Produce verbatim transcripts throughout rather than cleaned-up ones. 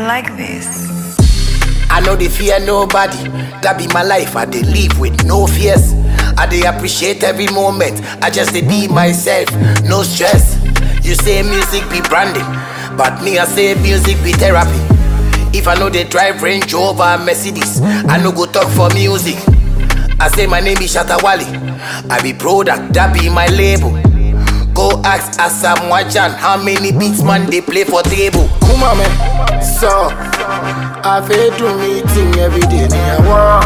like this. I know they fear nobody. That be my life. I dey live with no fears. I dey appreciate every moment. I just dey be myself, no stress. You say music be branding, but me I say music be therapy. If I know they drive Range Rover Mercedes, I no go talk for music. I say my name is Shatta Wale. I be product, that be my label. Go ask Asam Wajan how many beats man they play for table. Come on, man. So I feel to meeting every day near war.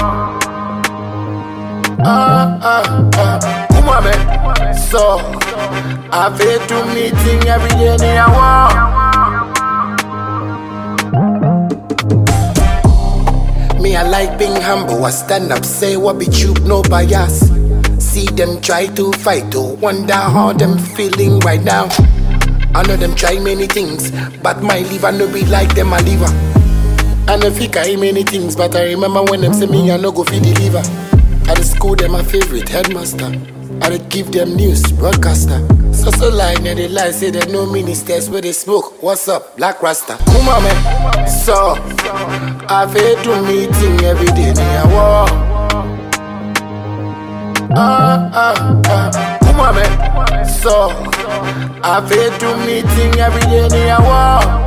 Ah ah ah. Come on, man. So I feel to meeting every day near war. Me, I like being humble. I stand up, say what be true, no bias. See them try to fight, to wonder how them feeling right now. I know them try many things, but my liver no be like them a liver. I know think I many things, but I remember when them say me I no go feed deliver. At the school them my favorite headmaster. I did give them news broadcaster. So so line and they lie say there no ministers where they smoke. What's up, Black Rasta? Come on, man. So I feel to meeting every day near war. Ah ah ah. Come on, man. So I feel to meeting every day near war.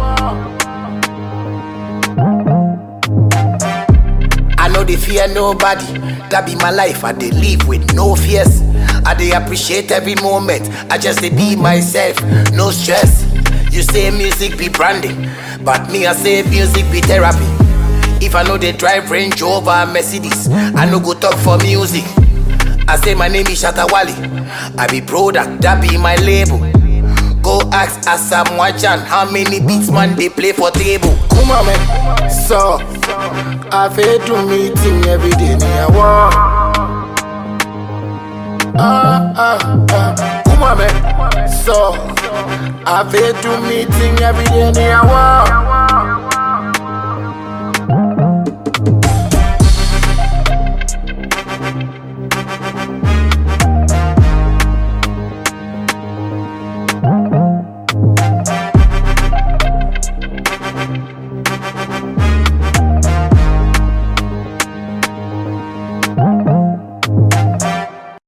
I know they fear nobody. That be my life. I dey live with no fears. I dey appreciate every moment. I just dey be myself, no stress. You say music be branding, but me I say music be therapy. If I know they drive Range Rover Mercedes, I no go talk for music. I say my name is Shatta Wale. I be product, that be my label. Go ask Asam Wajan how many beats man they play for table. Come on, man. So I feel to meeting every day near war. Ah ah ah. Come on, man. So I feel to meeting every day near war.